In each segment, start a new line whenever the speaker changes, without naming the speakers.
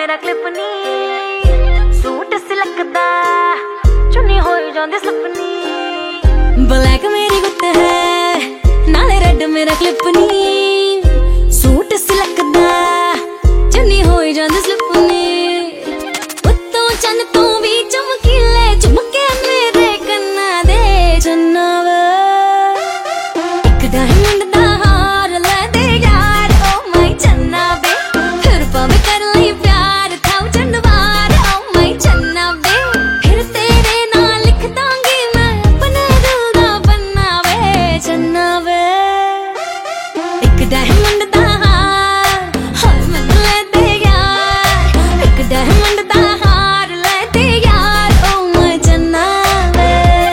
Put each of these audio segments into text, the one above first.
मेरा क्लिप नी सूट सिलकदा चुन्नी होई जांदी सपनी ब्लैक मेरी गुत्त है नाले रेड मेरा क्लिप नी सूट सिलकदा चुन्नी होई जांदी सपनी उत्तों चन तू भी चमकीले चमके मेरे कन्ना दे चन्ना वे एक डायमंड दा हार ले दे यार ओ माय चन्ना वे फिर पावे कर ली प्यार था चंडवार ओ माय चन्ना वे फिर तेरे नाल लिख दांगी मैं अपने दिल दा पन्ना वे चन्ना वे एक डायमंड दा हार मैं ले दे यार एक डायमंड दा हार ले दे यार ओ माय चन्ना वे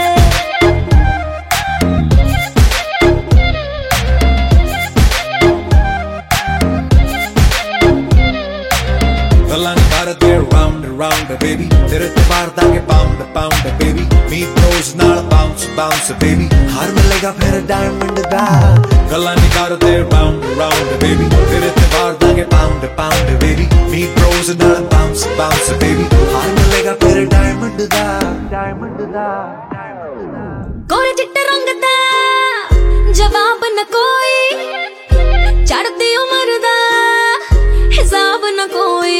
गल्लां करदे round and round baby तेरे ते मारदा के pound baby meet those नाल bounce baby हार मिलेगा फिर डायमंड दा गल्लां करदे round and round baby तेरे ते मारदा के pound baby meet those नाल bounce baby हार मिलेगा फिर डायमंड दा
गोरे चिट्टे रंग दा जवाब न कोई चढ़दी उम्र दा हिसाब न कोई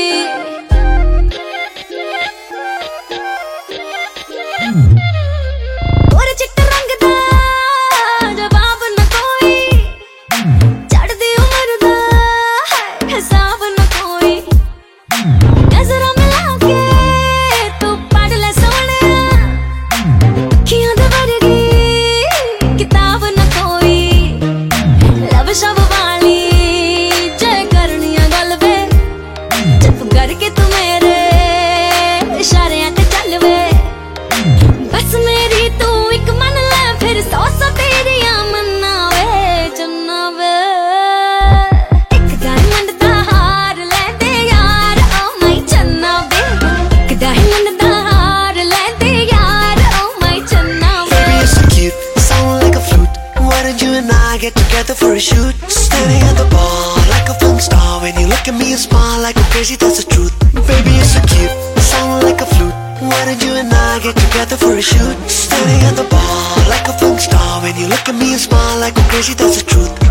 गोरे चिट्टे रंग दा जवाब न कोई चढ़दी उम्र दा हिसाब न कोई नजरां मिला के तू पढ़ ले सोहणिया अखियां दे वर्गी किताब न कोई लब शब वाली जय करनिया गल वे चुप करके तू मेरे इशारियां ते चल वे बस मेरी तू एक मन ले फिर सौ तेरियां मन्ना वे चन्ना वे एक डायमंड दा हार ले दे यार ओ माय चन्ना वे एक डायमंड दा हार ले दे यार ओ माय चन्ना वे
Baby, you're so cute, sound like a flute. Why don't you and I get together for a shoot? Standing at the bar like a film star. When you look at me and smile like I'm crazy, that's the truth. Baby, you're so cute, sound like a flute. Why don't you and I get together for a shoot? Standing at the bar like a film star. When you look at me and smile like I'm crazy, that's the truth.